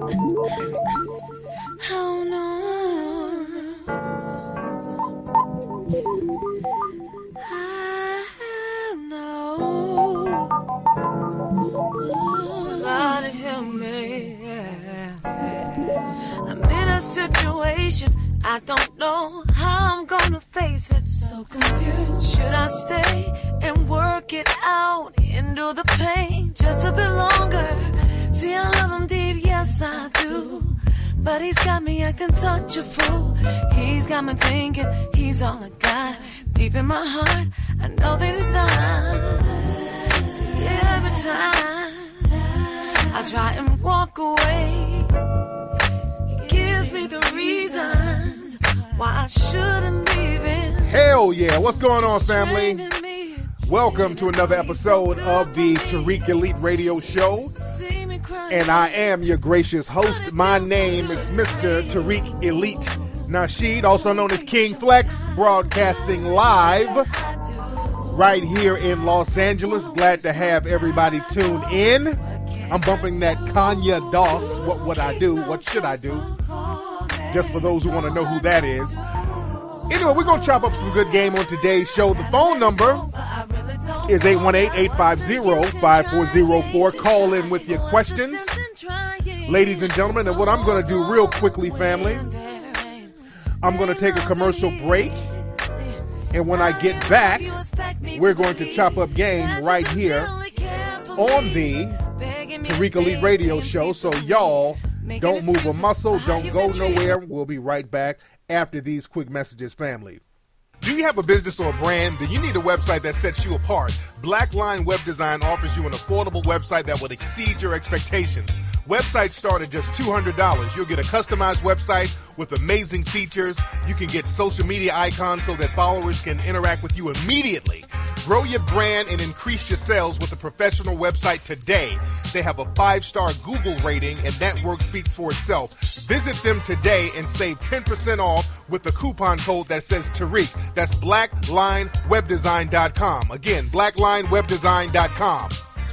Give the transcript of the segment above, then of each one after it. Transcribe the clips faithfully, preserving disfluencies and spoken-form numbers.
Oh no. I know. Somebody help me. I'm in a situation. I don't know how I'm gonna face it. So confused. Should I stay and work it out? Endure the pain just a bit longer. See, I love him deep, yes I do. But he's got me acting such a fool. He's got me thinking he's all I got. Deep in my heart, I know that it's time. See, every time I try and walk away, he gives me the reasons why I shouldn't leave him. Hell yeah, what's going on, family? Welcome to another episode of the Tariq Elite Radio Show. And I am your gracious host. My name is Mister Tariq Elite Nasheed, also known as King Flex, broadcasting live right here in Los Angeles. Glad to have everybody tune in. I'm bumping that Kanye Doss, What Would I Do? What Should I Do? Just for those who want to know who that is. Anyway, we're going to chop up some good game on today's show. The phone number is eight one eight, eight five zero, five four zero four. Call in with your questions, ladies and gentlemen. And what I'm going to do real quickly, family, I'm going to take a commercial break. And when I get back, we're going to chop up game right here on the Tariq Elite Radio Show. So y'all don't move a muscle. Don't go nowhere. We'll be right back after these quick messages, family. Do you have a business or a brand? Then you need a website that sets you apart. Blackline Web Design offers you an affordable website that will exceed your expectations. Websites start at just two hundred dollars. You'll get a customized website with amazing features. You can get social media icons so that followers can interact with you immediately. Grow your brand and increase your sales with a professional website today. They have a five-star Google rating, and that work speaks for itself. Visit them today and save ten percent off with the coupon code that says Tariq. That's blackline web design dot com. Again, blackline web design dot com.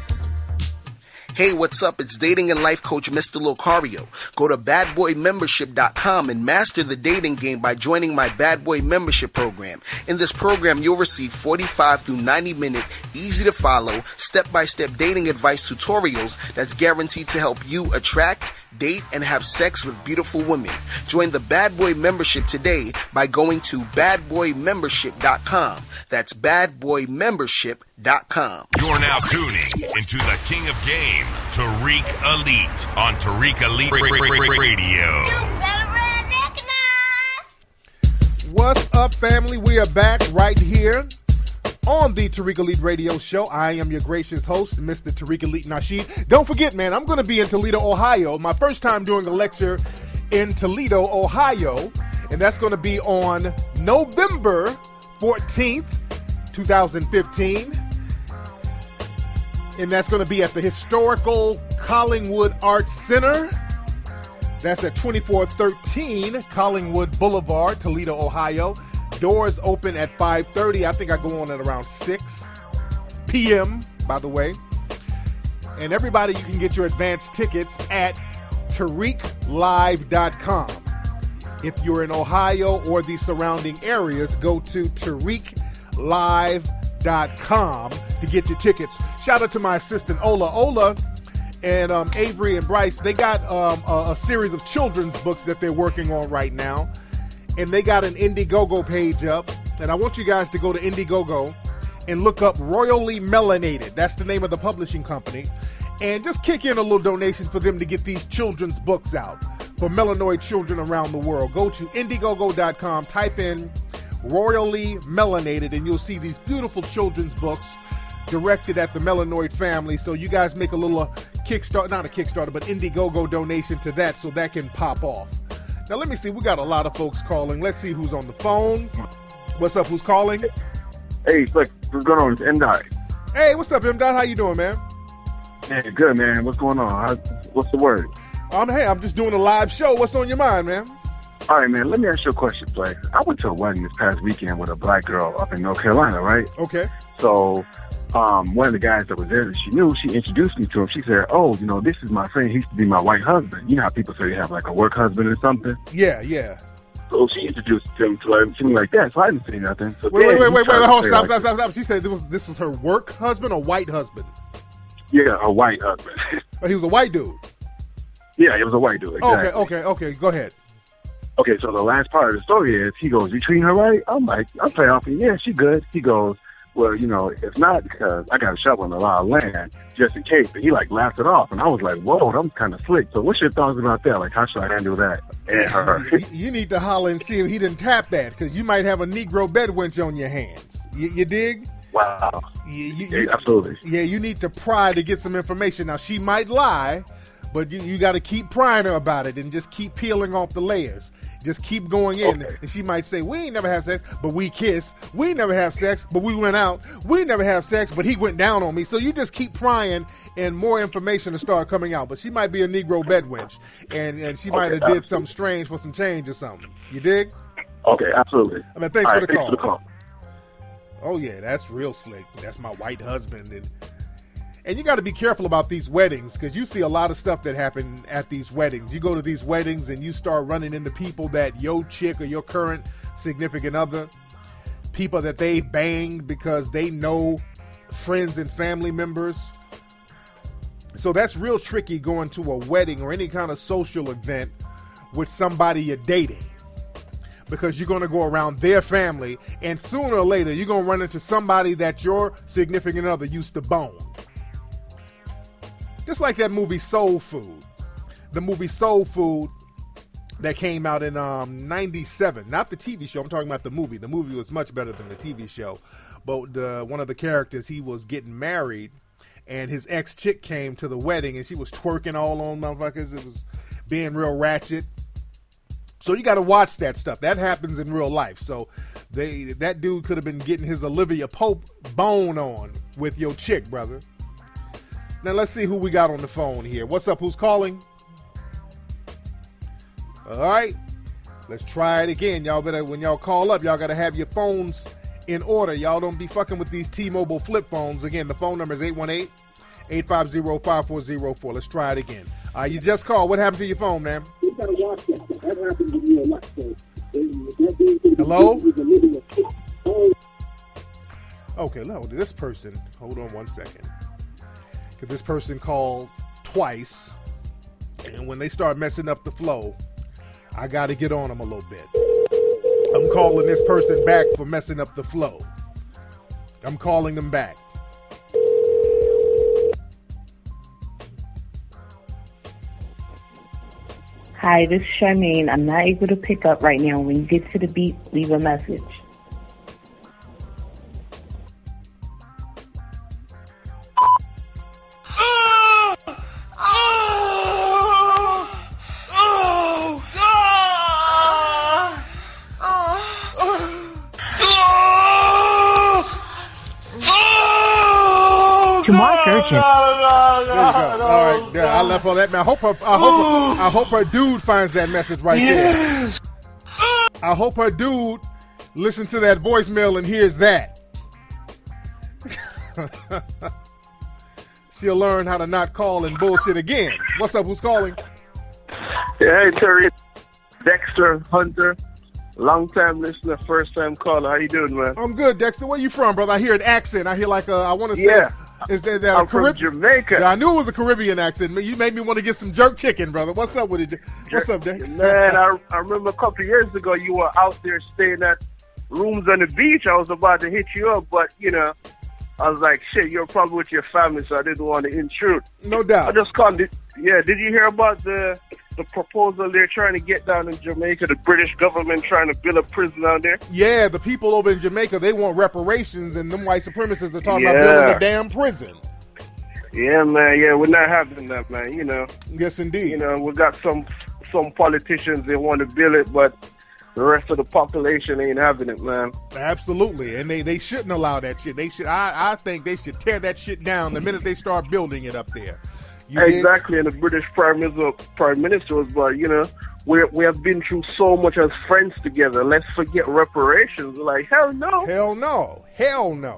Hey, what's up? It's dating and life coach Mister Locario. Go to bad boy membership dot com and master the dating game by joining my Bad Boy Membership program. In this program, you'll receive forty-five through ninety minute, easy to follow, step-by-step dating advice tutorials that's guaranteed to help you attract, date, and have sex with beautiful women. Join the Bad Boy Membership today by going to bad boy membership dot com. That's bad boy membership dot com. You're now tuning into the King of Game, Tariq Elite, on Tariq Elite Radio. You better recognize. What's up, family? We are back right here on the Tariq Elite Radio Show. I am your gracious host, Mister Tariq Elite Nasheed. Don't forget, man, I'm going to be in Toledo, Ohio. My first time doing a lecture in Toledo, Ohio. And that's going to be on November fourteenth, twenty fifteen. And that's going to be at the historical Collingwood Arts Center. That's at twenty-four thirteen Collingwood Boulevard, Toledo, Ohio. Doors open at five thirty. I think I go on at around six p.m., by the way. And everybody, you can get your advance tickets at tariq live dot com. If you're in Ohio or the surrounding areas, go to tariq live dot com to get your tickets. Shout out to my assistant, Ola. Ola and um, Avery and Bryce, they got um, a, a series of children's books that they're working on right now. And they got an Indiegogo page up. And I want you guys to go to Indiegogo and look up Royally Melanated. That's the name of the publishing company. And just kick in a little donation for them to get these children's books out for melanoid children around the world. Go to Indiegogo dot com, type in Royally Melanated, and you'll see these beautiful children's books directed at the melanoid family. So you guys make a little uh, Kickstarter, not a Kickstarter, but Indiegogo donation to that so that can pop off. Now, let me see. We got a lot of folks calling. Let's see who's on the phone. What's up? Who's calling? Hey, Flex. What's going on? It's M-Dot. Hey, what's up, M-Dot? How you doing, man? Man, good, man. What's going on? How, what's the word? Um, hey, I'm just doing a live show. What's on your mind, man? All right, man. Let me ask you a question, Flex. I went to a wedding this past weekend with a black girl up in North Carolina, right? Okay. So um, one of the guys that was there that she knew, she introduced me to him. She said, "Oh, you know, this is my friend. He used to be my white husband." You know how people say they have like a work husband or something? Yeah, yeah. So she introduced him to her, to me like that. So I didn't say nothing. So wait, wait, wait, wait, wait, hold, stop, like, stop, stop, stop. She said this was this was her work husband or white husband? Yeah, a white husband. Oh, he was a white dude. Yeah, he was a white dude. Exactly. Okay, okay, okay. Go ahead. Okay, so the last part of the story is, he goes, "You treating her right?" I'm like, I'm playing off. Yeah, she good. He goes, "Well, you know, if not, because I got a shovel in a lot of land just in case." And he like laughed it off, and I was like, "Whoa, that was kind of slick." So, what's your thoughts about that? Like, how should I handle that and her? you, you need to holler and see if he didn't tap that, because you might have a Negro bed wench on your hands. You, you dig? Wow. You, you, yeah, you, absolutely. Yeah, you need to pry to get some information. Now, she might lie, but you, you got to keep prying her about it and just keep peeling off the layers. Just keep going in, okay. And she might say, "We ain't never have sex, but we kissed. We ain't never have sex, but we went out. We ain't never have sex, but he went down on me." So you just keep prying, and more information to start coming out. But she might be a Negro bed wench, and, and she might okay, have did something strange for some change or something. You dig? Okay, absolutely. I mean, thanks, All for, right, the thanks for the call. Oh, yeah, that's real slick. That's my white husband. And and you got to be careful about these weddings, because you see a lot of stuff that happen at these weddings. You go to these weddings and you start running into people that your chick or your current significant other, people that they banged because they know friends and family members. So that's real tricky, going to a wedding or any kind of social event with somebody you're dating, because you're going to go around their family, and sooner or later you're going to run into somebody that your significant other used to bone. Just like that movie Soul Food. The movie Soul Food that came out in um, ninety-seven. Not the T V show, I'm talking about the movie. The movie was much better than the T V show. But the, one of the characters, he was getting married, and his ex-chick came to the wedding, and she was twerking all on motherfuckers. It was being real ratchet. So you got to watch that stuff. That happens in real life. So they that dude could have been getting his Olivia Pope bone on with your chick, brother. Now let's see who we got on the phone here. What's up? Who's calling? All right. Let's try it again. Y'all better, when y'all call up, y'all got to have your phones in order. Y'all don't be fucking with these T-Mobile flip phones. Again, the phone number is eight one eight, eight five zero, five four zero four. Let's try it again. Uh, you just called. What happened to your phone, man? Hello? Okay, no, this person, hold on one second. Because this person called twice, and when they start messing up the flow, I got to get on them a little bit. I'm calling this person back for messing up the flow. I'm calling them back. Hi, this is Charmaine. I'm not able to pick up right now. When you get to the beat, leave a message. To mark urgent. There you go. All right, yeah, I left all that. Man, I hope her, I hope her, I hope her dude finds that message right there. I hope her dude listens to that voicemail and hears that. She'll learn how to not call and bullshit again. What's up? Who's calling? Yeah, hey, Terry. Dexter Hunter. Long time listener, first time caller. How you doing, man? I'm good, Dexter. Where you from, brother? I hear an accent. I hear like a, I want to say, yeah. is that, that I'm a Carib- from Jamaica. Yeah, I knew it was a Caribbean accent. You made me want to get some jerk chicken, brother. What's up with it? What's up, Dexter? Man, I, I remember a couple of years ago you were out there staying at rooms on the beach. I was about to hit you up, but, you know, I was like, shit, you're probably with your family, so I didn't want to intrude. No doubt. I just called it. Yeah, did you hear about the the proposal they're trying to get down in Jamaica? The British government trying to build a prison down there? Yeah, the people over in Jamaica, they want reparations, and them white supremacists are talking yeah. about building a damn prison. Yeah, man, yeah, we're not having that, man, you know. Yes, indeed. You know, we got some some politicians, they want to build it, but the rest of the population ain't having it, man. Absolutely, and they, they shouldn't allow that shit. They should. I, I think they should tear that shit down the minute they start building it up there. You exactly, did? And the British Prime Minister, Prime Minister was, but you know, we we have been through so much as friends together. Let's forget reparations. Like hell no, hell no, hell no.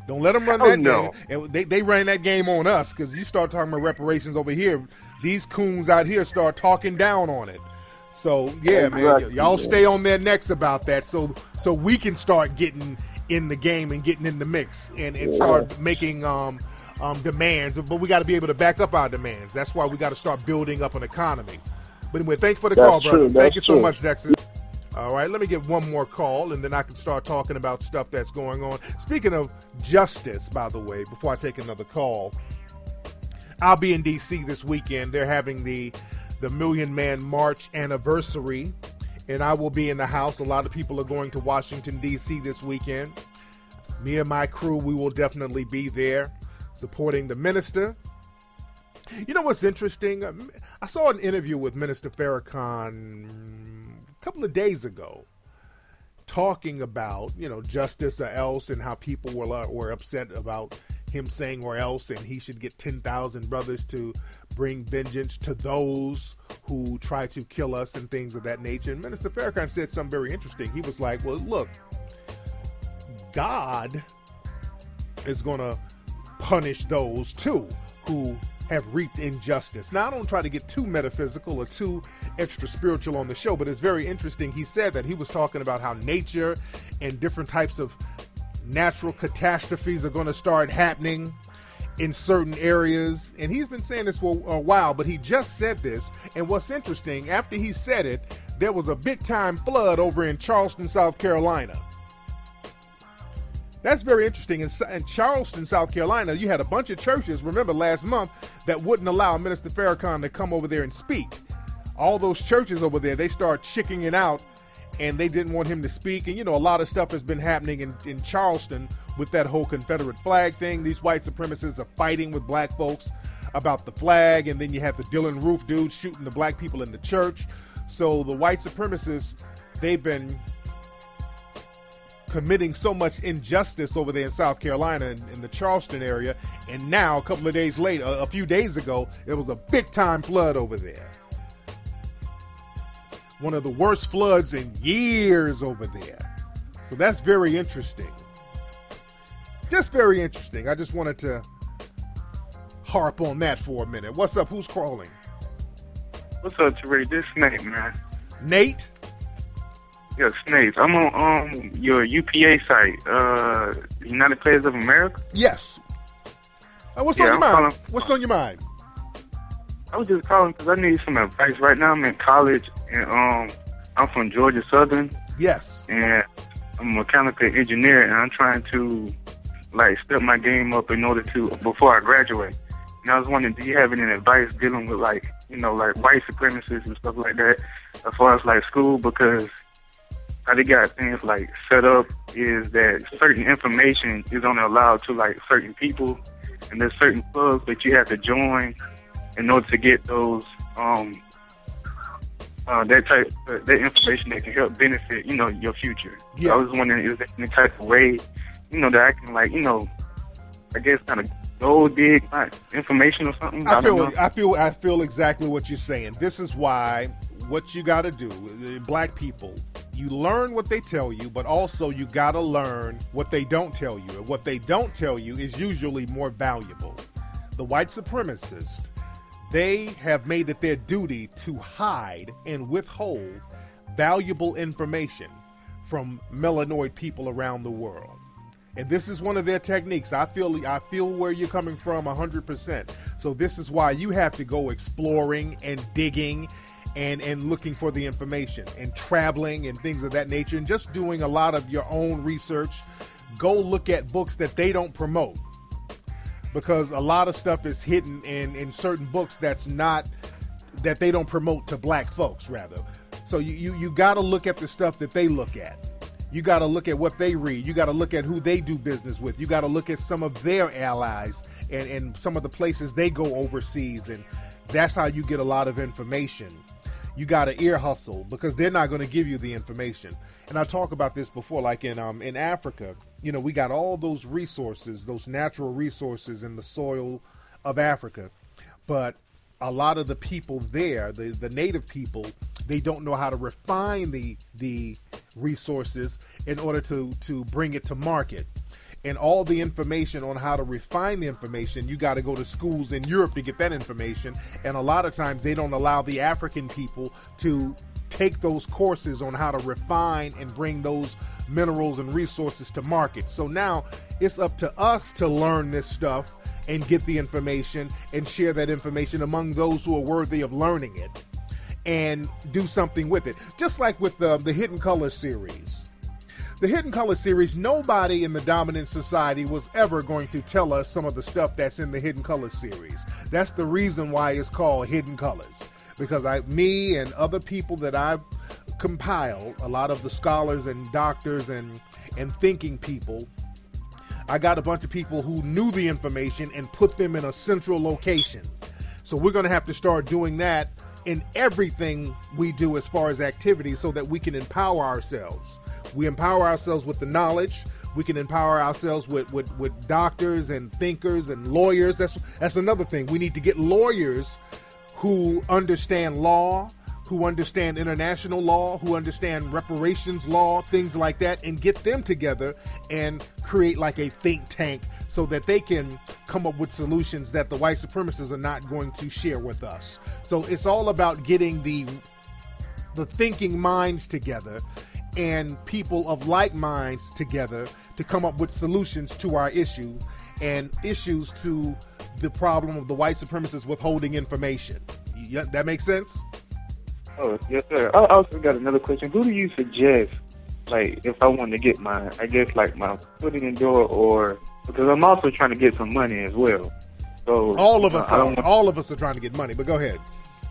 Don't let them run Oh, that no. game. And they, they ran that game on us because you start talking about reparations over here. These coons out here start talking down on it. So, yeah, man, y- Exactly, y'all man. stay on their necks about that so so we can start getting in the game and getting in the mix and, and start making um, um, demands. But we got to be able to back up our demands. That's why we got to start building up an economy. But anyway, thanks for the That's call, brother. true, Thank that's you so true. much, Dexter. All right, let me get one more call, and then I can start talking about stuff that's going on. Speaking of justice, by the way, before I take another call, I'll be in D C this weekend. They're having the the Million Man March anniversary, and I will be in the house. A lot of people are going to Washington, D C this weekend. Me and my crew, we will definitely be there supporting the minister. You know what's interesting? I saw an interview with Minister Farrakhan a couple of days ago talking about, you know, justice or else and how people were were upset about him saying or else, and he should get ten thousand brothers to bring vengeance to those who try to kill us and things of that nature. And Minister Farrakhan said something very interesting. He was like, well, look, God is going to punish those too who have reaped injustice. Now, I don't try to get too metaphysical or too extra spiritual on the show, but it's very interesting. He said that he was talking about how nature and different types of natural catastrophes are going to start happening in certain areas. And he's been saying this for a while, but he just said this. And what's interesting, after he said it, there was a big time flood over in Charleston, South Carolina. That's very interesting. In, in Charleston, South Carolina, you had a bunch of churches, remember last month, that wouldn't allow Minister Farrakhan to come over there and speak. All those churches over there, they start chicking it out, and they didn't want him to speak. And, you know, a lot of stuff has been happening in, in Charleston with that whole Confederate flag thing. These white supremacists are fighting with black folks about the flag, and then you have the Dylan Roof dude shooting the black people in the church. So the white supremacists, they've been committing so much injustice over there in South Carolina in, in the Charleston area, and now a couple of days later, a, a few days ago, it was a big time flood over there. One of the worst floods in years over there. So that's very interesting. Just very interesting. I just wanted to harp on that for a minute. What's up? Who's calling? What's up, Tariq? This Snake, man. Nate? Yeah, Snake. I'm on um your U P A site, uh, United Players of America. Yes. Uh, what's Yeah, on your I'm mind? calling- What's on your mind? I was just calling because I need some advice. Right now, I'm in college, and um, I'm from Georgia Southern, Yes. and I'm a mechanical engineer, and I'm trying to like step my game up in order to before I graduate. And I was wondering, do you have any advice dealing with like you know like white supremacists and stuff like that, as far as like school? Because how they got things like set up is that certain information is only allowed to like certain people, and there's certain clubs that you have to join in order to get those um uh, that type uh, that information that can help benefit you know your future. Yeah. So I was wondering, is there any type of way you know that I can like you know I guess kind of gold dig my information or something? I I don't feel, know. I feel, I feel exactly what you're saying. This is why what you got to do, uh, black people, you learn what they tell you, but also you got to learn what they don't tell you. And what they don't tell you is usually more valuable. The white supremacists, they have made it their duty to hide and withhold valuable information from melanoid people around the world. And this is one of their techniques. I feel I feel where you're coming from one hundred percent. So this is why you have to go exploring and digging and, and looking for the information and traveling and things of that nature and just doing a lot of your own research. Go look at books that they don't promote, because a lot of stuff is hidden in, in certain books that's not, that they don't promote to black folks, rather. So you, you, you got to look at the stuff that they look at. You got to look at what they read. You got to look at who they do business with. You got to look at some of their allies and, and some of the places they go overseas. And that's how you get a lot of information. You got to ear hustle, because they're not going to give you the information. And I talk about this before, like in um in Africa, you know, we got all those resources, those natural resources in the soil of Africa. But a lot of the people there, the, the native people, they don't know how to refine the the resources in order to, to bring it to market. and all the information on how to refine the information, you got to go to schools in Europe to get that information. And a lot of times they don't allow the African people to take those courses on how to refine and bring those minerals and resources to market. So now it's up to us to learn this stuff and get the information and share that information among those who are worthy of learning it and do something with it. Just like with the, the Hidden Color series. The Hidden Color series, nobody in the dominant society was ever going to tell us some of the stuff that's in the Hidden Color series. That's the reason why it's called Hidden Colors. Because I, me and other people that I've compiled, a lot of the scholars and doctors and, and thinking people, I got a bunch of people who knew the information and put them in a central location. So we're going to have to start doing that in everything we do as far as activities so that we can empower ourselves. We empower ourselves with the knowledge. We can empower ourselves with, with, with doctors and thinkers and lawyers. That's that's another thing. We need to get lawyers who understand law, who understand international law, who understand reparations law, things like that, and get them together and create like a think tank so that they can come up with solutions that the white supremacists are not going to share with us. So it's all about getting the the thinking minds together and people of like minds together to come up with solutions to our issue and issues to the problem of the white supremacists withholding information. Yeah, that makes sense? Oh, yes, sir. I also got another question. Who do you suggest, like, if I want to get my, I guess, like, my foot in the door, or, because I'm also trying to get some money as well. So all of us, uh, are, want, all of us are trying to get money, but go ahead.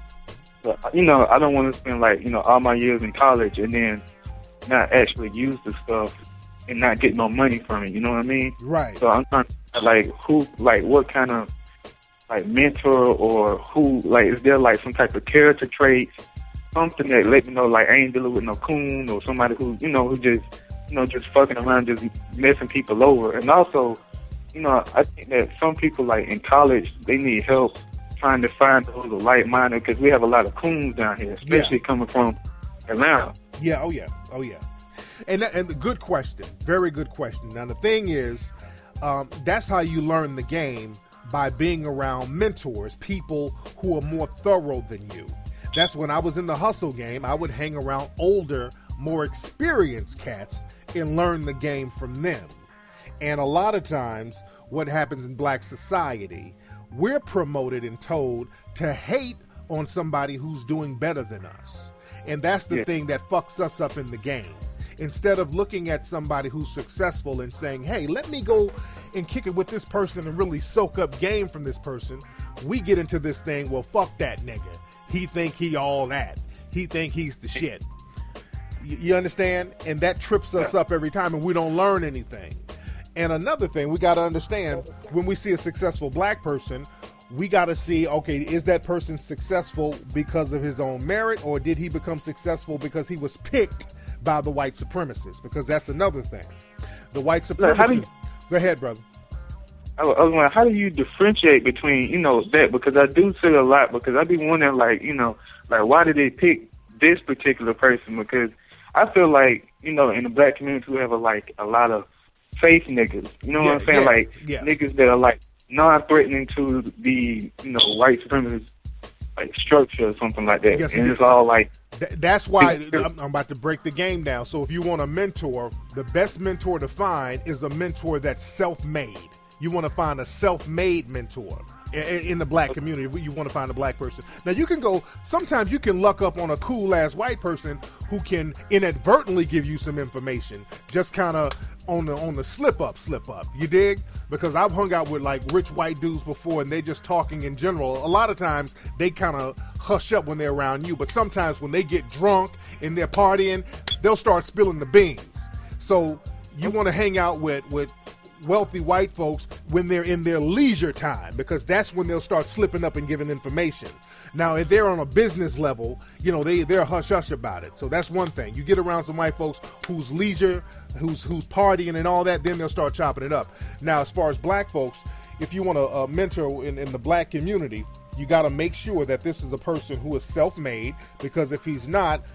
So, you know, I don't want to spend, like, you know, all my years in college and then not actually use the stuff and not get no money from it, you know what I mean? Right. So I'm trying to, like, who, like, what kind of, like, mentor or who, like, is there, like, some type of character traits, something that let me know, like, I ain't dealing with no coon or somebody who, you know, who just, you know, just fucking around, just messing people over. And also, you know, I think that some people, like, in college, they need help trying to find those like-minded, because we have a lot of coons down here, especially yeah. coming from Atlanta. Yeah, oh yeah, oh yeah. And and the good question, very good question. Now the thing is, um, that's how you learn the game, by being around mentors, people who are more thorough than you. That's when I was in the hustle game, I would hang around older, more experienced cats and learn the game from them. And a lot of times, what happens in black society, we're promoted and told to hate on somebody who's doing better than us. And that's the yeah. thing that fucks us up in the game. Instead of looking at somebody who's successful and saying, hey, let me go and kick it with this person and really soak up game from this person, we get into this thing, well, fuck that nigga. He think he all that. He think he's the shit. You, you understand? And that trips us up every time, and we don't learn anything. And another thing, we got to understand, when we see a successful black person, we got to see, okay, is that person successful because of his own merit, or did he become successful because he was picked by the white supremacists? Because that's another thing. The white supremacists... Look, you, go ahead, brother. I was wondering, how do you differentiate between, you know, that? Because I do see a lot, because I be wondering, like, you know, like, why did they pick this particular person? Because I feel like, you know, in the black community, we have, a, like, a lot of faith niggas. You know yeah, what I'm saying? Yeah, like, yeah. niggas that are, like, non-threatening to the, you know, white supremacist, like, structure or something like that. Yes, and it's all, like... Th- that's why I'm, I'm about to break the game down. So if you want a mentor, the best mentor to find is a mentor that's self-made. You want to find a self-made mentor in the black community. You want to find a black person. Now you can go, sometimes you can luck up on a cool ass white person who can inadvertently give you some information, just kind of on the on the slip up, slip up. You dig? Because I've hung out with like rich white dudes before, and they just talking in general. A lot of times they kind of hush up when they're around you, but sometimes when they get drunk and they're partying, they'll start spilling the beans. So you want to hang out with with wealthy white folks when they're in their leisure time, because that's when they'll start slipping up and giving information. Now, if they're on a business level, you know, they, they're hush-hush about it. So that's one thing. You get around some white folks who's leisure, who's who's partying and all that, then they'll start chopping it up. Now, as far as black folks, if you want to uh, mentor in, in the black community, you got to make sure that this is a person who is self-made, because if he's not,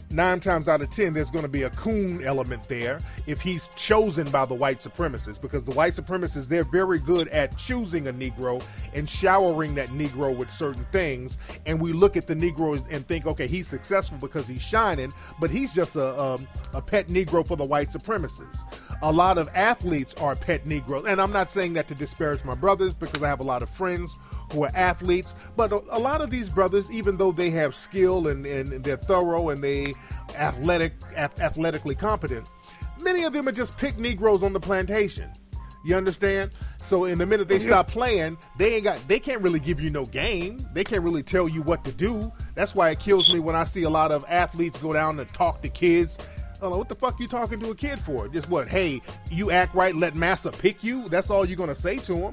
nine times out of ten, there's going to be a coon element there if he's chosen by the white supremacists, because the white supremacists, they're very good at choosing a Negro and showering that Negro with certain things. And we look at the Negro and think, okay, he's successful because he's shining, but he's just a, um, a pet Negro for the white supremacists. A lot of athletes are pet Negroes. And I'm not saying that to disparage my brothers, because I have a lot of friends who are athletes, but a, a lot of these brothers, even though they have skill and, and, and they're thorough and they athletic, ath- athletically competent, many of them are just picked Negroes on the plantation. You understand? So in the minute they stop playing, they ain't got, they can't really give you no game. They can't really tell you what to do. That's why it kills me when I see a lot of athletes go down and talk to kids. I'm like, what the fuck you talking to a kid for? Just what? Hey, you act right, let massa pick you? That's all you're going to say to them.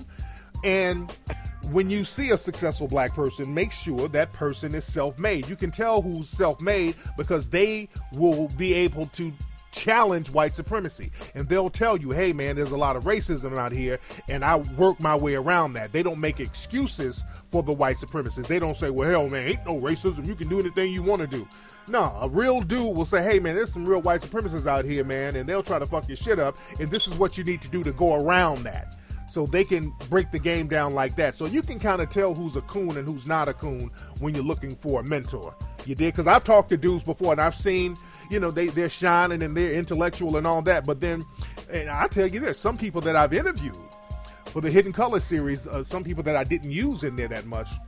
And when you see a successful black person, make sure that person is self-made. You can tell who's self-made because they will be able to challenge white supremacy. And they'll tell you, hey man, there's a lot of racism out here and I work my way around that. They don't make excuses for the white supremacists. They don't say, well, hell man, ain't no racism. You can do anything you want to do. No, a real dude will say, hey man, there's some real white supremacists out here, man, and they'll try to fuck your shit up. And this is what you need to do to go around that. So they can break the game down like that. So you can kind of tell who's a coon and who's not a coon when you're looking for a mentor. You did? Because I've talked to dudes before and I've seen, you know, they, they're shining and they're intellectual and all that. But then, and I tell you this, some people that I've interviewed for the Hidden Color series, uh, some people that I didn't use in there that much,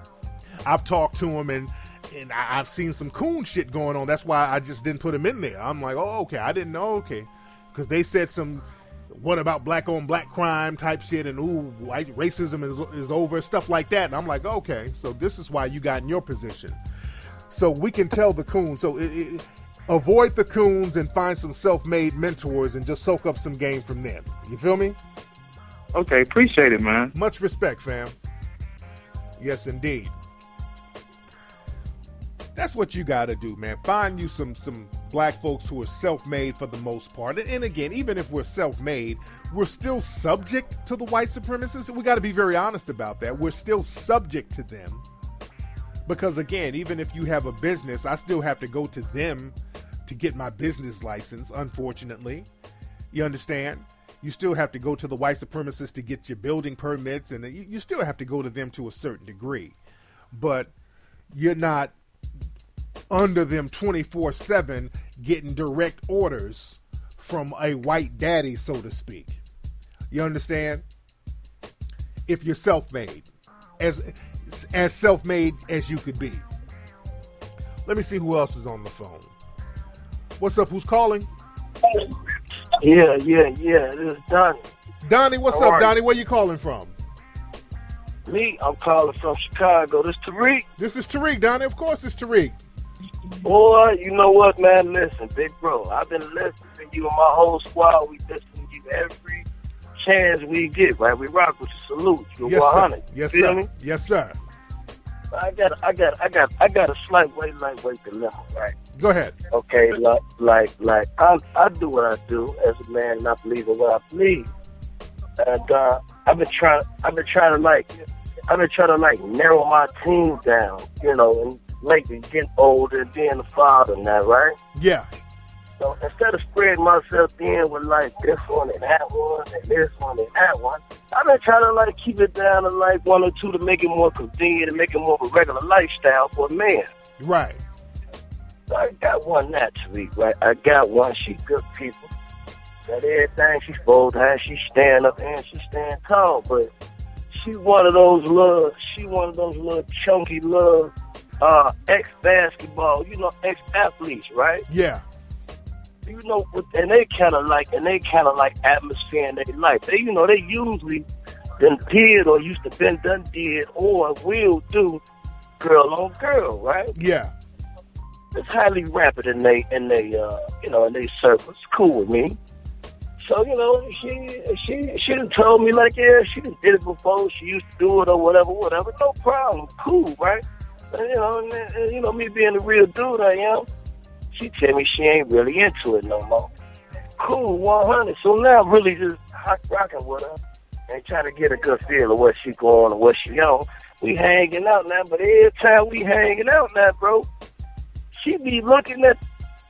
I've talked to them and, and I, I've seen some coon shit going on. That's why I just didn't put them in there. I'm like, oh, okay, I didn't know, okay. Because they said some, what about black on black crime type shit and ooh, white racism is, is over, stuff like that. And I'm like, okay, so this is why you got in your position. So we can tell the coons. So it, it, avoid the coons and find some self-made mentors and just soak up some game from them. You feel me? Okay, appreciate it, man. Much respect, fam. Yes, indeed. That's what you got to do, man. Find you some some black folks who are self-made for the most part. And, and again, even if we're self-made, we're still subject to the white supremacists. We got to be very honest about that. We're still subject to them. Because again, even if you have a business, I still have to go to them to get my business license, unfortunately. You understand? You still have to go to the white supremacists to get your building permits, and you, you still have to go to them to a certain degree. But you're not under them twenty-four seven getting direct orders from a white daddy, so to speak. You understand? If you're self-made, as as self-made as you could be. Let me see who else is on the phone. What's up? Who's calling? Yeah, yeah, yeah. This is Donnie. Donnie, what's How up, are Donnie? you? Where you calling from? Me, I'm calling from Chicago. This Tariq. This is Tariq, Donnie. Of course it's Tariq. Boy, you know what, man? Listen, big bro, I've been listening to you and my whole squad. We listen to you every chance we get, right? We rock with you. Salute. You're Yes, one sir. hundred. Yes, Feel sir. me? Yes, sir. I got, I got, I got, I got a slight way, lightweight dilemma, right? Go ahead. Okay, like, like, like, I, I do what I do as a man, not believing what I believe, and uh, I've been trying, I've been trying to like, I've been trying to like narrow my team down, you know, and lately getting older and being a father now, right? Yeah. So instead of spreading myself in with like this one and that one and this one and that one, I've been trying to like keep it down to like one or two to make it more convenient and make it more of a regular lifestyle for a man. Right. So I got one naturally, right? I got one. She good people. Got everything she's supposed to have. She stand up and she stand tall, but she one of those little, she one of those little chunky little uh, ex-basketball, you know, ex-athletes, right? Yeah. You know, and they kind of like, and they kind of like atmosphere in their life. They, you know, they usually done did or used to been done did or will do girl on girl, right? Yeah. It's highly rapid in they, in they, uh, you know, in they circles. It's cool with me. So, you know, she, she, she done told me like, yeah, she done did it before. She used to do it or whatever, whatever. No problem. Cool, right? And, you know, and, and, you know, me being the real dude I am, she tell me she ain't really into it no more. Cool, one hundred. So now I'm really just hot rocking with her and trying to get a good feel of what she going and what she on. We hanging out now, but every time we hanging out now, bro, she be looking at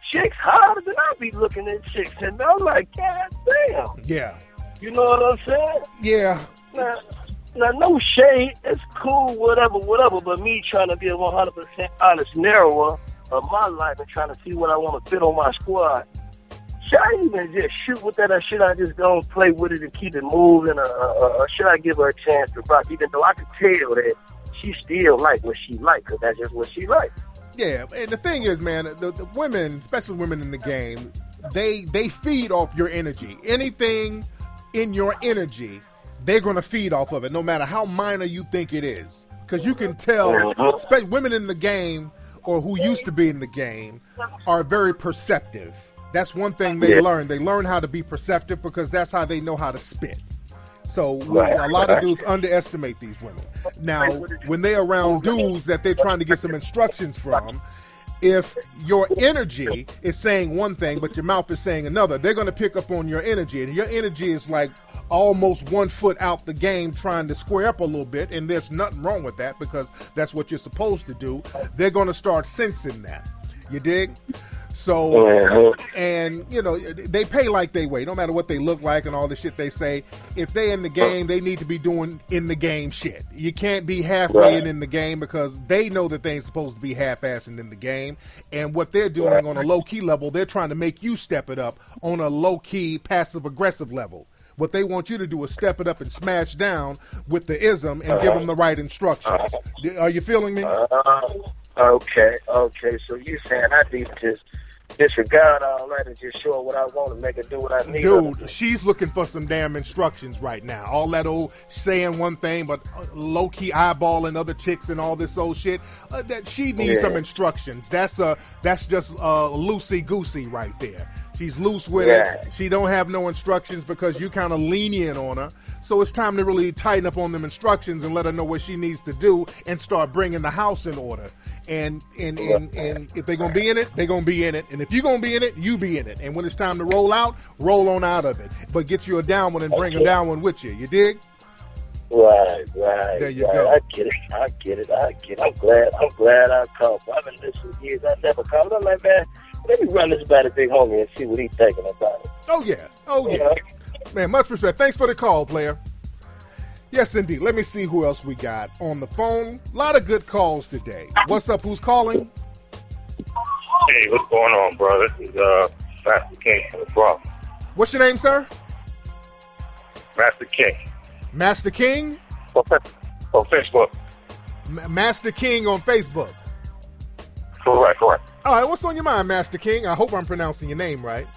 chicks harder than I be looking at chicks, and I'm like, God damn. Yeah. You know what I'm saying? Yeah. Now, now no shade. It's cool, whatever, whatever. But me trying to be a one hundred percent honest narrower of my life and trying to see what I want to fit on my squad. Should I even just shoot with that, or should I just go and play with it and keep it moving, or, or, or should I give her a chance to rock, even though I can tell that she still like what she like, because that's just what she like. Yeah, and the thing is, man, the, the women, especially women in the game, they they feed off your energy. Anything in your energy, they're going to feed off of it, no matter how minor you think it is. Because you can tell, especially women in the game, or who used to be in the game, are very perceptive. That's one thing they learn. They learn how to be perceptive because that's how they know how to spit. So a lot of dudes underestimate these women. Now, when they're around dudes that they're trying to get some instructions from, if your energy is saying one thing but your mouth is saying another, they're going to pick up on your energy. And your energy is like almost one foot out the game trying to square up a little bit, and there's nothing wrong with that because that's what you're supposed to do. They're going to start sensing that. You dig? So, and, you know, they pay like they weigh, no matter what they look like and all the shit they say. If they in the game, they need to be doing in the game shit. You can't be halfway in the game because they know that they ain't supposed to be half-assing in the game. And what they're doing on a low-key level, they're trying to make you step it up on a low-key, passive-aggressive level. What they want you to do is step it up and smash down with the ism and give them the right instructions. Are you feeling me? Uh, okay, okay. So you saying I need to just disregard all that and just show her what I want and make her do what I need. Dude, she's looking for some damn instructions right now. All that old saying one thing, but low-key eyeballing other chicks and all this old shit. Uh, that she needs yeah. some instructions. That's uh, that's just uh, loosey-goosey right there. She's loose with yeah. it. She don't have no instructions because you kind of lenient on her. So it's time to really tighten up on them instructions and let her know what she needs to do and start bringing the house in order. And and, and, and if they're going to be in it, they're going to be in it. And if you're going to be in it, you be in it. And when it's time to roll out, roll on out of it. But get you a down one and bring a down one with you. You dig? Right, right. There you right. go. I get it. I get it. I get it. I'm glad. I'm glad I called. I've been listening for years. I never called. I'm like, man, let me run this by the big homie and see what he's thinking about it. Oh, yeah. Oh, yeah. Man, much respect. Thanks for the call, player. Yes, indeed. Let me see who else we got on the phone. A lot of good calls today. What's up? Who's calling? Hey, what's going on, brother? This is uh, Master King from the Bronx. What's your name, sir? Master King. Master King? On Facebook. M- Master King on Facebook. Correct, correct. All right, what's on your mind, Master King? I hope I'm pronouncing your name right.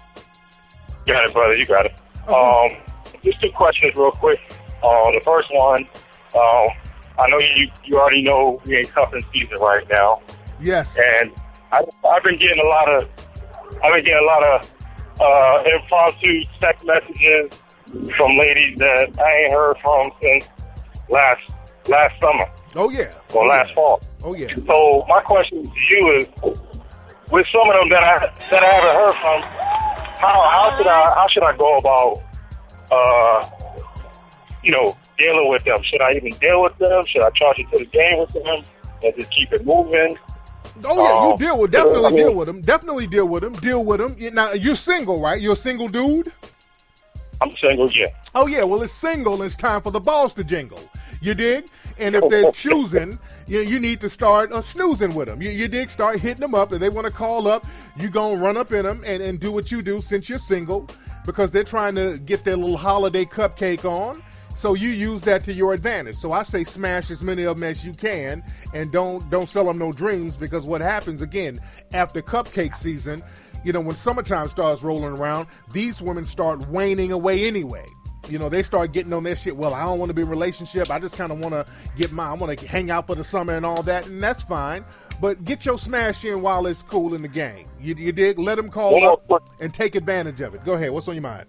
Got it, brother. You got it. Okay. Um, just two questions real quick. Uh, the first one, uh, I know you you already know we in cuffing season right now. Yes. And I, I've been getting a lot of, I've been getting a lot of uh, impromptu text messages from ladies that I ain't heard from since last last summer. Oh yeah. Or oh, last yeah. fall. Oh yeah. So my question to you is, with some of them that I that I haven't heard from, how how should I how should I go about uh you know dealing with them? Should I even deal with them? Should I charge it to the game with them and just keep it moving? Oh yeah, um, you deal with definitely I mean, deal with them. Definitely deal with them. Deal with them. Now you're single, right? You're a single dude. I'm single, yeah. Oh yeah, well it's single. It's time for the balls to jingle. You dig? And if they're choosing, you, you need to start uh, snoozing with them. You, you dig? Start hitting them up. If they want to call up, you gonna run up in them and, and do what you do since you're single, because they're trying to get their little holiday cupcake on. So you use that to your advantage. So I say smash as many of them as you can, and don't don't sell them no dreams, because what happens again after cupcake season, you know, when summertime starts rolling around, these women start waning away anyway. You know, they start getting on their shit. Well, I don't want to be in a relationship. I just kind of want to get my, I want to hang out for the summer and all that, and that's fine. But get your smash in while it's cool in the game. You, you dig? Let them call up and take advantage of it. Go ahead. What's on your mind?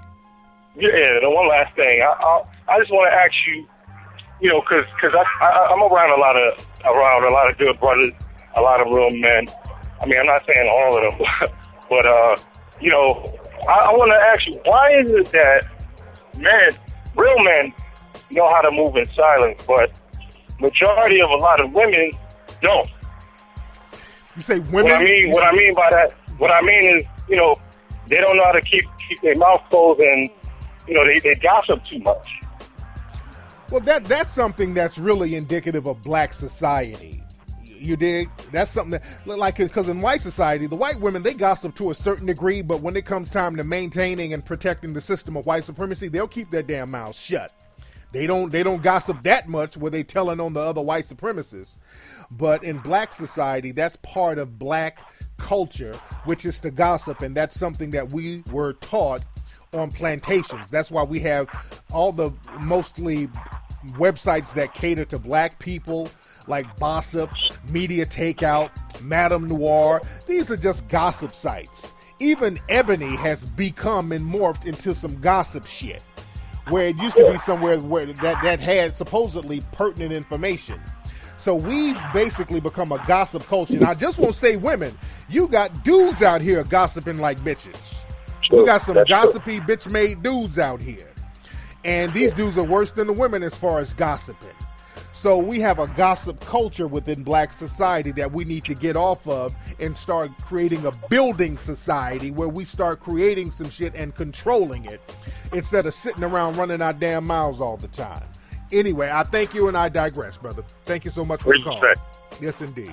Yeah, the one last thing. I I, I just want to ask you, you know, because cause I, I, I'm around a lot of around a lot of good brothers, a lot of real men. I mean, I'm not saying all of them, but, uh, you know, I, I want to ask you, why is it that men, real men, know how to move in silence, but majority of a lot of women don't? You say women? What I mean, what I mean by that, what I mean is, you know, they don't know how to keep keep their mouth closed, and you know, they, they gossip too much. Well, that that's something that's really indicative of black society. You dig? That's something that, like, because in white society, the white women, they gossip to a certain degree, but when it comes time to maintaining and protecting the system of white supremacy, they'll keep their damn mouths shut. They don't they don't gossip that much where they telling on the other white supremacists. But in black society, that's part of black culture, which is to gossip, and that's something that we were taught on plantations. That's why we have all the mostly websites that cater to black people, like Bossip, Media Takeout, Madame Noir. These are just gossip sites. Even Ebony has become and morphed into some gossip shit, where it used to be somewhere where that, that had supposedly pertinent information. So we've basically become a gossip culture. And I just won't say women. You got dudes out here gossiping like bitches. We got some gossipy, bitch-made dudes out here. And these dudes are worse than the women as far as gossiping. So we have a gossip culture within black society that we need to get off of and start creating a building society where we start creating some shit and controlling it instead of sitting around running our damn mouths all the time. Anyway, I thank you and I digress, brother. Thank you so much for the call. Yes, indeed.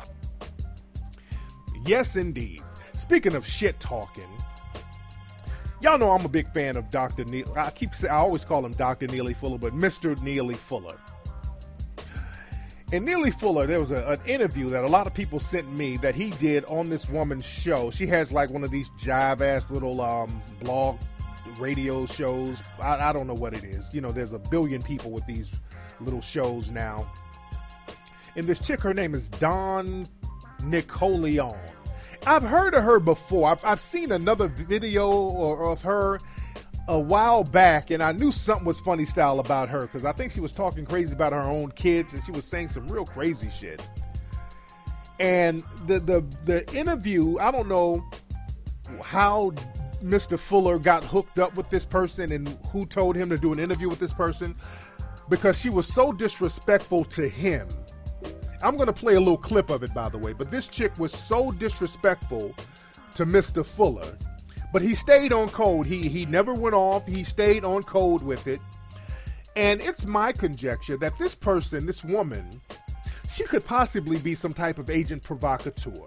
Yes, indeed. Speaking of shit talking, y'all know I'm a big fan of Doctor Neely. I keep saying, I always call him Doctor Neely Fuller, but Mister Neely Fuller. And Neely Fuller, there was a, an interview that a lot of people sent me that he did on this woman's show. She has like one of these jive-ass little um, blog radio shows. I, I don't know what it is. You know, there's a billion people with these little shows now. And this chick, her name is Dawn Nicoleon. I've heard of her before. I've, I've seen another video or, of her a while back, and I knew something was funny style about her because I think she was talking crazy about her own kids, and she was saying some real crazy shit. And the the the interview, I don't know how Mister Fuller got hooked up with this person and who told him to do an interview with this person, because she was so disrespectful to him. I'm going to play a little clip of it, by the way, but this chick was so disrespectful to Mister Fuller. But he stayed on code. He he never went off. He stayed on code with it. And it's my conjecture that this person, this woman, she could possibly be some type of agent provocateur.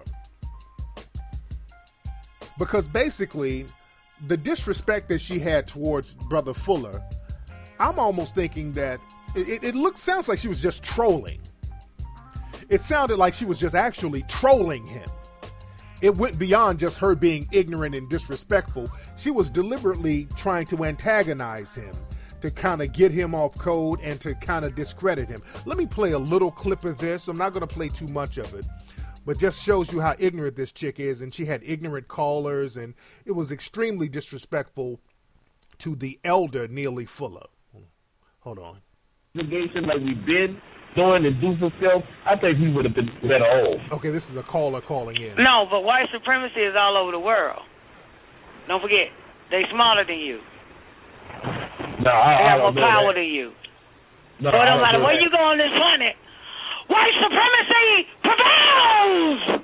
Because basically, the disrespect that she had towards Brother Fuller, I'm almost thinking that it, it looks, sounds like she was just trolling. It sounded like she was just actually trolling him. It went beyond just her being ignorant and disrespectful. She was deliberately trying to antagonize him, to kind of get him off code and to kind of discredit him. Let me play a little clip of this. I'm not going to play too much of it, but just shows you how ignorant this chick is. And she had ignorant callers, and it was extremely disrespectful to the elder Neely Fuller. Hold on. Investigation like we did doing and do for self, I think he would have been better off. Okay, this is a caller calling in. No, but white supremacy is all over the world. Don't forget, they smarter than you. No, I, they have I more don't power that. than you. No, so it don't matter do where that. you go on this planet. White supremacy prevails!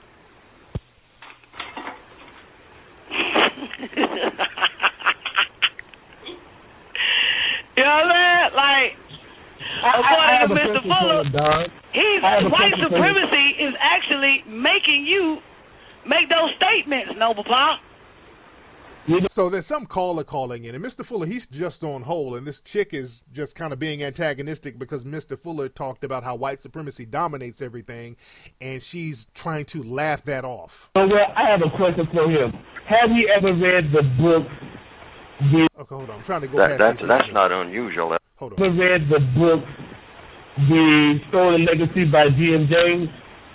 You know what I'm saying? Like, according to Mister Fuller, he's, white supremacy is actually making you make those statements, Noble Pa. So there's some caller calling in, and Mister Fuller, he's just on hold, and this chick is just kind of being antagonistic because Mister Fuller talked about how white supremacy dominates everything, and she's trying to laugh that off. Oh, well, I have a question for him. Have you ever read the book? The okay, hold on. I'm trying to go that, past that's, these that's issues. not unusual. Hold on. Ever read the book, The Stolen Legacy by G M James?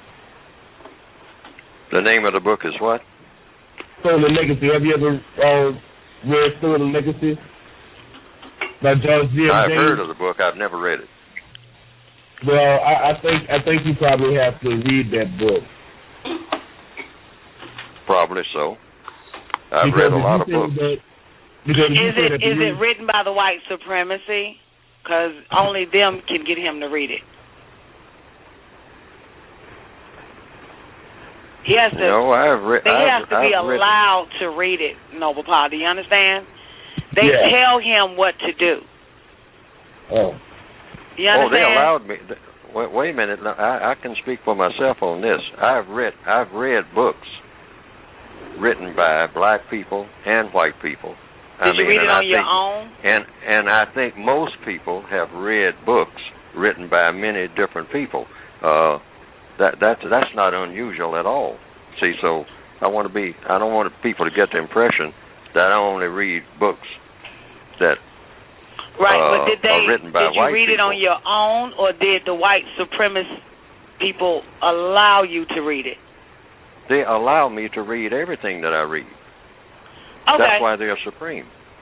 The name of the book is what? Stolen Legacy. Have you ever uh, read Stolen Legacy by George G M I've James? heard of the book. I've never read it. Well, I, I think I think you probably have to read that book. Probably so. I've Because read a if lot you of say books. that- because you Is say it that is you- it written by the white supremacy? Because only them can get him to read it. He has to. No, I've read. He has I've, to be I've allowed to read it, Noble Paul. Do you understand? They Yeah. tell him what to do. Oh. You Oh, understand? they allowed me. Wait, wait a minute. No, I, I can speak for myself on this. I've read. I've read books written by black people and white people. Did I you mean, read it and on I your think, own? And and I think most people have read books written by many different people. Uh, that that's that's not unusual at all. See, so I want to be. I don't want people to get the impression that I only read books that Right, uh, but did they? are written by did you white read it people. on your own, or did the white supremacist people allow you to read it? They allow me to read everything that I read. Okay. That's why they're supreme.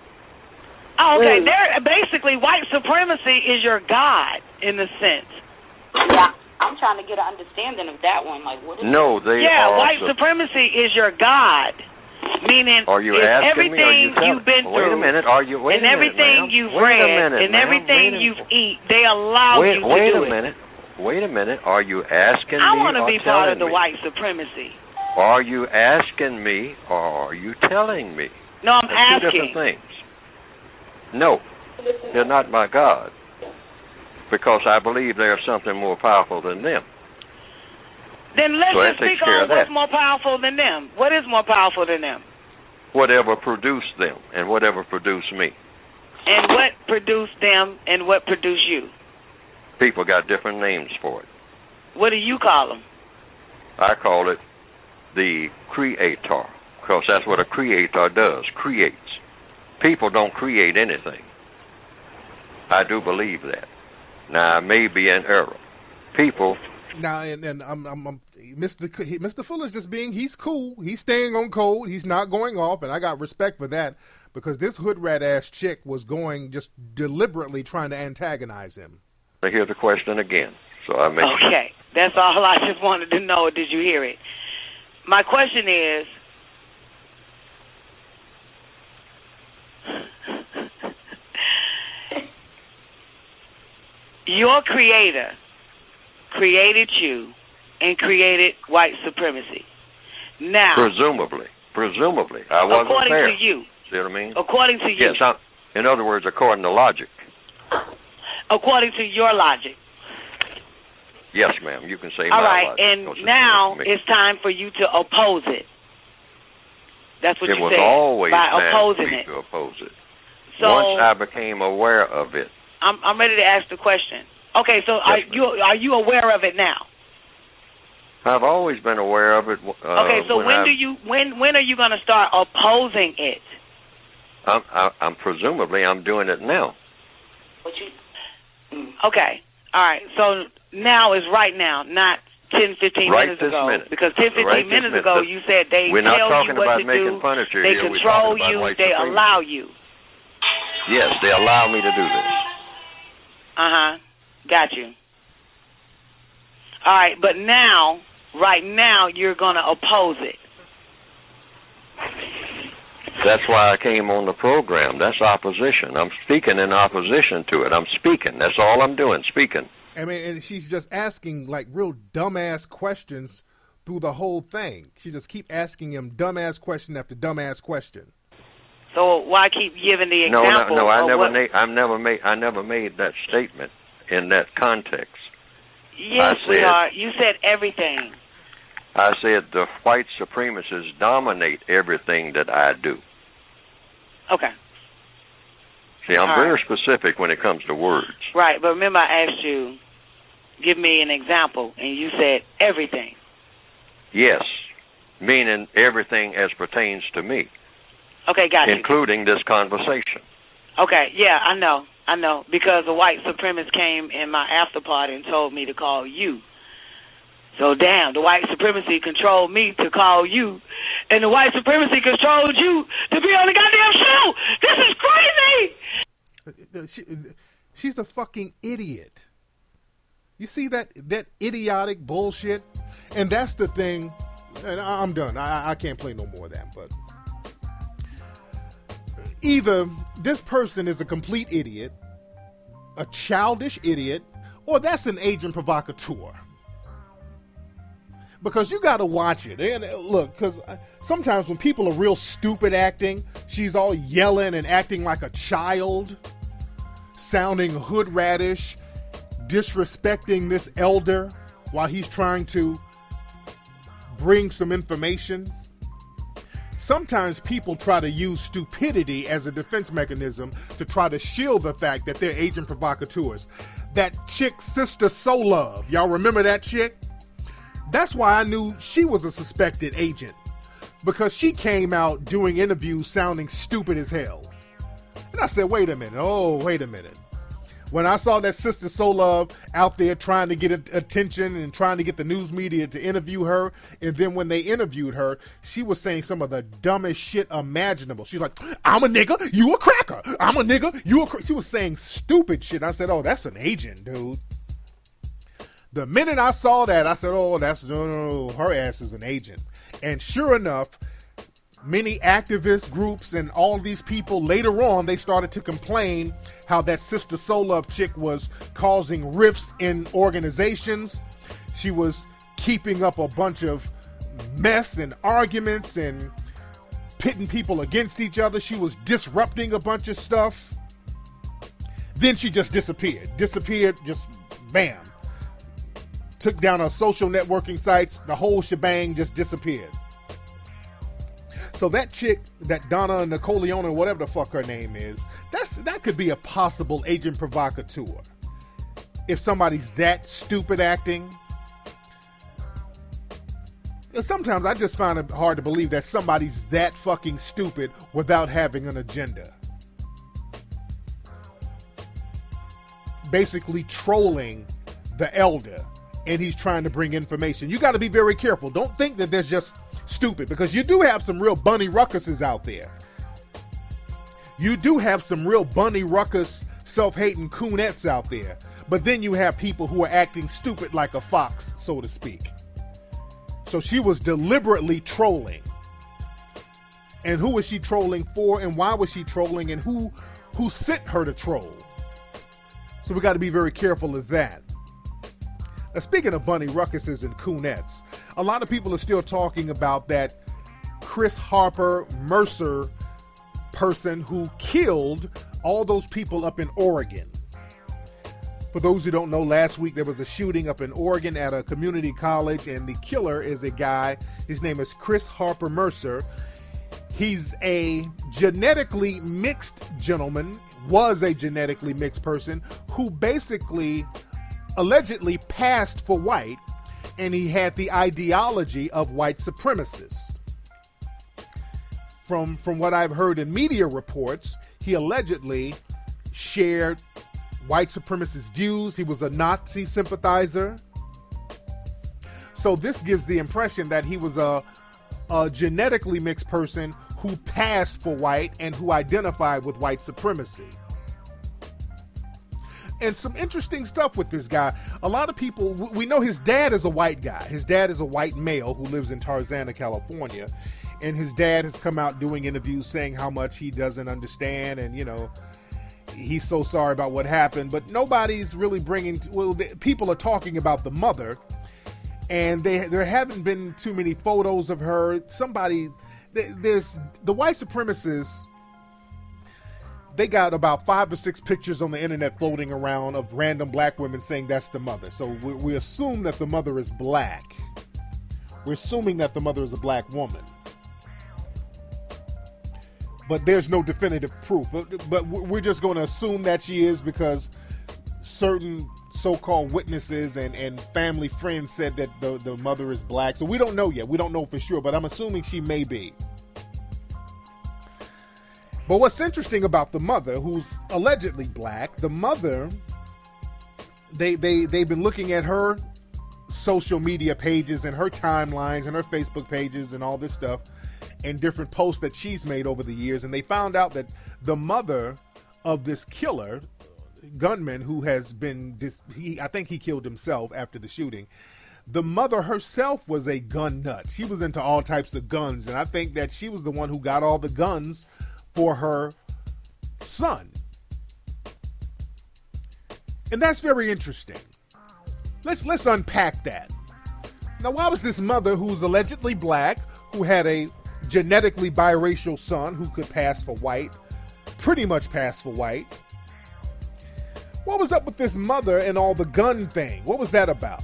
Oh, okay. They're basically white supremacy is your God in a sense. Yeah, I'm trying to get an understanding of that one. Like, what is No, they yeah, are. white su- supremacy is your God. Meaning, Are you it's asking me? Or everything you telling? you've been Wait through, a minute. Are you? Wait and a minute, everything ma'am. you've Wait read, a minute, and ma'am. everything Wait a- you've eat, they allow Wait, you to wait do a it. minute. Wait a minute. Are you asking I me want to or be part of telling the me? white supremacy. Are you asking me or are you telling me? No, I'm That's two asking. different things. No, they're not my God. Because I believe there's something more powerful than them. Then let's So that just takes speak care on of what's that. more powerful than them. What is more powerful than them? Whatever produced them and whatever produced me. And what produced them and what produced you? People got different names for it. What do you call them? I call it the creator, because that's what a creator does, creates. People don't create anything. I do believe that. Now, I may be in error. People... Now, and, and I'm, I'm, I'm Mister C- Mister Fuller's just being, he's cool. He's staying on code. He's not going off, and I got respect for that, because this hood rat ass chick was going, just deliberately trying to antagonize him. I hear the question again, so I may... Okay, that's all I just wanted to know. Did you hear it? My question is, your creator created you and created white supremacy. Now, Presumably. Presumably. I wasn't according there. to you, See what I mean? according to you, Yes, I'm, in other words, according to logic. according to your logic. Yes, ma'am, you can say All my right, logic. and because now it's me. it's time for you to oppose it. That's what it you was said, always by time opposing for me it. to oppose it. So Once I became aware of it, I'm, I'm ready to ask the question. Okay, so are Yes, you are you aware of it now? I've always been aware of it. Uh, Okay, so when, I, do you when when are you going to start opposing it? I'm, I, I'm presumably I'm doing it now. Okay, all right. So now is right now, not ten, fifteen Right minutes this ago. minute. Because ten, fifteen Right this minutes minute. ago, you said they We're not tell talking you what about to making do. furniture They here. We're control talking about you. white They supremacy. allow you. Yes, they allow me to do this. Uh huh. Got you. All right, but now, right now, you're going to oppose it. That's why I came on the program. That's opposition. I'm speaking in opposition to it. I'm speaking. That's all I'm doing, speaking. I mean, and she's just asking like real dumbass questions through the whole thing. She just keep asking him dumbass question after dumbass question. So why keep giving the No, example? no, no. I of never, what, na- I never made, I never made that statement in that context. Yes, I said- sweetheart. You said everything. I said the white supremacists dominate everything that I do. Okay. See, I'm All very specific when it comes to words. Right, but remember I asked you, give me an example, and you said everything. Yes, meaning everything as pertains to me, Okay, got you. including this conversation. Okay, yeah, I know, I know, because a white supremacist came in my after party and told me to call you. So, damn, the white supremacy controlled me to call you, and the white supremacy controlled you to be on the goddamn show. This is crazy! She, she's a fucking idiot. You see that that idiotic bullshit? And that's the thing, and I'm done. I, I can't play no more of that, but either this person is a complete idiot, a childish idiot, or that's an agent provocateur. because you got to watch it. And look, because sometimes when people are real stupid acting, she's all yelling and acting like a child, sounding hood radish, disrespecting this elder while he's trying to bring some information. Sometimes people try to use stupidity as a defense mechanism to try to shield the fact that they're agent provocateurs. That chick, Sister So Love, y'all remember that chick? That's why I knew she was a suspected agent, because she came out doing interviews sounding stupid as hell. And I said, wait a minute, oh, wait a minute. When I saw that Sister So Love out there trying to get attention and trying to get the news media to interview her, and then when they interviewed her, she was saying some of the dumbest shit imaginable. She's like, I'm a nigga, you a cracker. I'm a nigga, you a cracker. She was saying stupid shit. I said, oh, that's an agent, dude. The minute I saw that, I said, oh, that's, no, no, no, her ass is an agent. And sure enough, many activist groups and all these people, later on, they started to complain how that Sister So Love chick was causing rifts in organizations. She was keeping up a bunch of mess and arguments and pitting people against each other. She was disrupting a bunch of stuff. Then she just disappeared. Disappeared, just bam. Took down her social networking sites. The whole shebang just disappeared. So that chick, that Donna Nicoleone, whatever the fuck her name is, that's that could be a possible agent provocateur. If somebody's that stupid acting. Sometimes I just find it hard to believe that somebody's that fucking stupid without having an agenda. Basically trolling the elder, and he's trying to bring information. You got to be very careful. Don't think that there's just stupid, because you do have some real bunny ruckuses out there. You do have some real bunny ruckus, self-hating coonettes out there. But then you have people who are acting stupid like a fox, so to speak. So she was deliberately trolling. And who was she trolling for, and why was she trolling, and who who sent her to troll? So we got to be very careful of that. Now, speaking of bunny ruckuses and coonettes, a lot of people are still talking about that Chris Harper Mercer person who killed all those people up in Oregon. For those who don't know, last week there was a shooting up in Oregon at a community college, and the killer is a guy, his name is Chris Harper Mercer. He's a genetically mixed gentleman, was a genetically mixed person, who basically allegedly passed for white, and he had the ideology of white supremacists. From, from what I've heard in media reports, he allegedly shared white supremacist views. He was a Nazi sympathizer. So this gives the impression that he was a, a genetically mixed person who passed for white and who identified with white supremacy. And some interesting stuff with this guy. A lot of people, we know his dad is a white guy. His dad is a white male who lives in Tarzana, California. And his dad has come out doing interviews saying how much he doesn't understand, and, you know, he's so sorry about what happened. But nobody's really bringing, well, people are talking about the mother, and they there haven't been too many photos of her. Somebody, there's the white supremacists. They got about five or six pictures on the internet floating around of random black women saying that's the mother. So we, we assume that the mother is black. We're assuming that the mother is a black woman. But there's no definitive proof. But, but we're just going to assume that she is, because certain so-called witnesses and, and family friends said that the, the mother is black. So we don't know yet. We don't know for sure, but I'm assuming she may be. But what's interesting about the mother, who's allegedly black, the mother, they, they, they've been looking at her social media pages and her timelines and her Facebook pages and all this stuff and different posts that she's made over the years. And they found out that the mother of this killer, gunman who has been, dis- he, I think he killed himself after the shooting. The mother herself was a gun nut. She was into all types of guns. And I think that she was the one who got all the guns for her son. And that's very interesting. Let's let's unpack that. Now, why was this mother, who's allegedly black, who had a genetically biracial son who could pass for white, pretty much pass for white, what was up with this mother and all the gun thing? What was that about?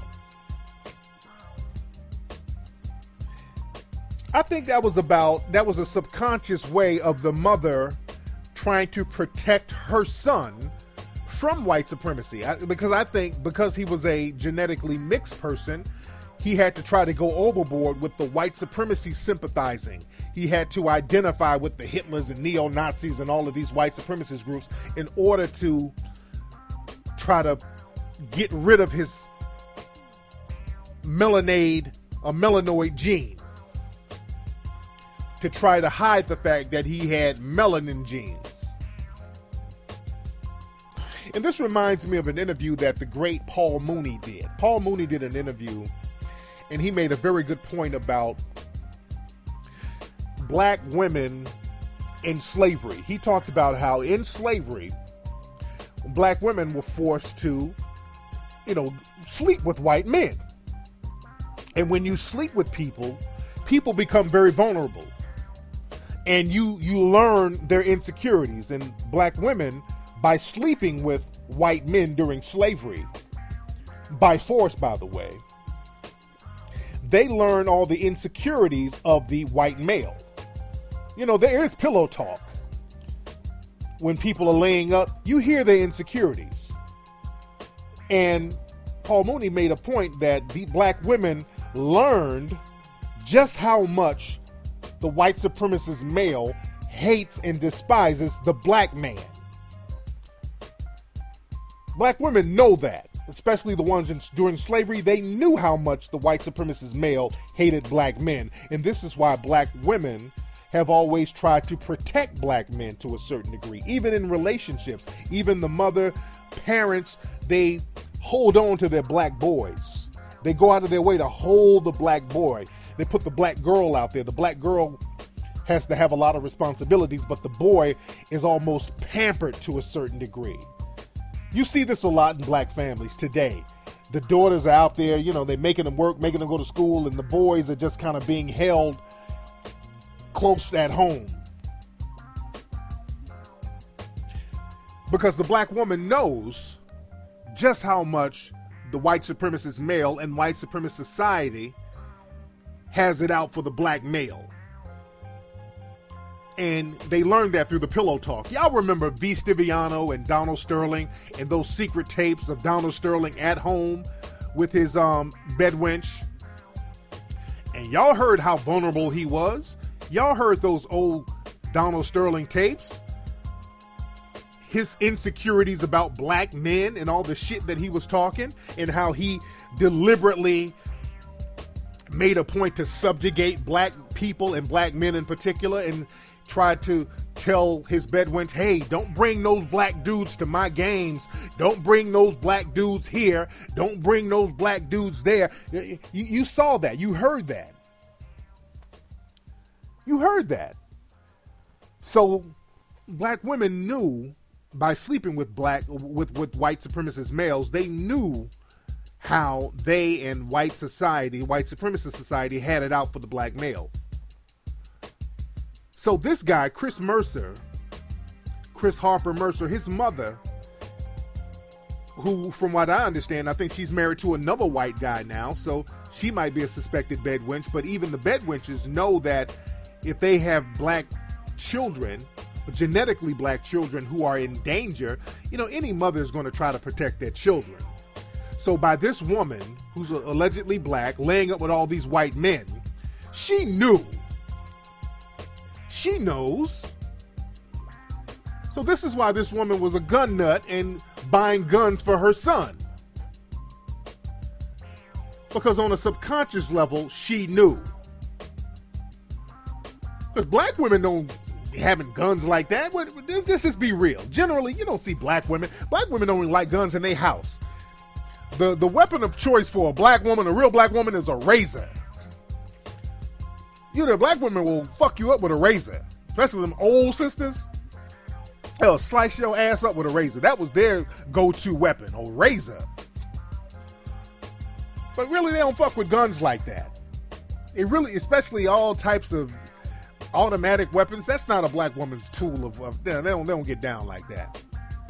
I think that was about, that was a subconscious way of the mother trying to protect her son from white supremacy. I, because I think because he was a genetically mixed person, he had to try to go overboard with the white supremacy sympathizing. He had to identify with the Hitlers and neo-Nazis and all of these white supremacist groups in order to try to get rid of his melanade or melanoid gene, to try to hide the fact that he had melanin genes. And this reminds me of an interview that the great Paul Mooney did. Paul Mooney did an interview, and he made a very good point about black women in slavery. He talked about how in slavery, black women were forced to, you know, sleep with white men. And when you sleep with people, people become very vulnerable. And you you learn their insecurities. And black women, by sleeping with white men during slavery, by force, by the way, they learn all the insecurities of the white male. You know, there is pillow talk. When people are laying up, you hear their insecurities. And Paul Mooney made a point that the black women learned just how much the white supremacist male hates and despises the black man. Black women know that, especially the ones in, during slavery. They knew how much the white supremacist male hated black men. And this is why black women have always tried to protect black men to a certain degree, even in relationships. Even the mother, parents, they hold on to their black boys. They go out of their way to hold the black boy. They put the black girl out there. The black girl has to have a lot of responsibilities, but the boy is almost pampered to a certain degree. You see this a lot in black families today. The daughters are out there, you know, they're making them work, making them go to school, and the boys are just kind of being held close at home. Because the black woman knows just how much the white supremacist male and white supremacist society has it out for the black male. And they learned that through the pillow talk. Y'all remember V. Stiviano and Donald Sterling and those secret tapes of Donald Sterling at home with his um, bed wench? And y'all heard how vulnerable he was. Y'all heard those old Donald Sterling tapes. His insecurities about black men and all the shit that he was talking, and how he deliberately made a point to subjugate black people and black men in particular, and tried to tell his bedwench, hey, don't bring those black dudes to my games. Don't bring those black dudes here. Don't bring those black dudes there. You, you saw that. You heard that. You heard that. So black women knew, by sleeping with black with, with white supremacist males, they knew how they and white society, white supremacist society, had it out for the black male. So this guy, Chris Mercer, Chris Harper Mercer, his mother, who, from what I understand, I think she's married to another white guy now, so she might be a suspected bedwench. But even the bedwenches know that if they have black children, genetically black children who are in danger, you know, any mother is going to try to protect their children. So by this woman, who's allegedly black, laying up with all these white men, she knew. She knows. So this is why this woman was a gun nut and buying guns for her son. Because on a subconscious level, she knew. Because black women don't be having guns like that. Let's just be real. Generally, you don't see black women. Black women don't like guns in their house. The, the weapon of choice for a black woman, a real black woman, is a razor. You know, black women will fuck you up with a razor. Especially them old sisters. They'll slice your ass up with a razor. That was their go-to weapon, a razor. But really, they don't fuck with guns like that. It really, especially all types of automatic weapons, that's not a black woman's tool of, of they, don't, they don't get down like that.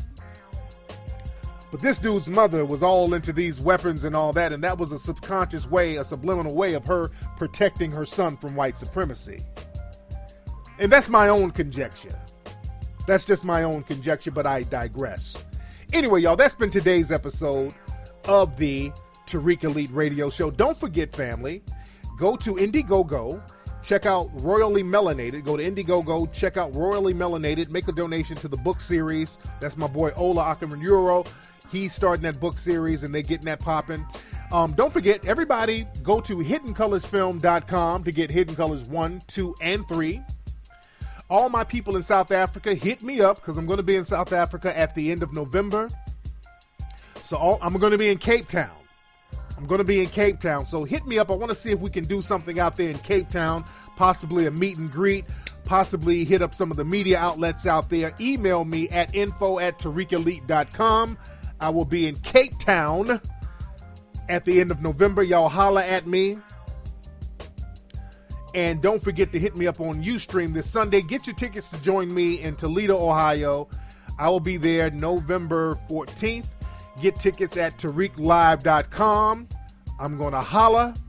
But this dude's mother was all into these weapons and all that, and that was a subconscious way, a subliminal way of her protecting her son from white supremacy. And that's my own conjecture. That's just my own conjecture, but I digress. Anyway, y'all, that's been today's episode of the Tariq Elite Radio Show. Don't forget, family, go to Indiegogo, check out Royally Melanated. Go to Indiegogo, check out Royally Melanated, make a donation to the book series. That's my boy Ola Akamururo. He's starting that book series, and they're getting that popping. Um, don't forget, everybody, go to hidden colors film dot com to get Hidden Colors one, two, and three. All my people in South Africa, hit me up, because I'm going to be in South Africa at the end of November. So all, I'm going to be in Cape Town. I'm going to be in Cape Town, so hit me up. I want to see if we can do something out there in Cape Town, possibly a meet and greet, possibly hit up some of the media outlets out there. Email me at info at tariq elite dot com. I will be in Cape Town at the end of November. Y'all holla at me. And don't forget to hit me up on Ustream this Sunday. Get your tickets to join me in Toledo, Ohio. I will be there November fourteenth. Get tickets at tariq live dot com. I'm going to holla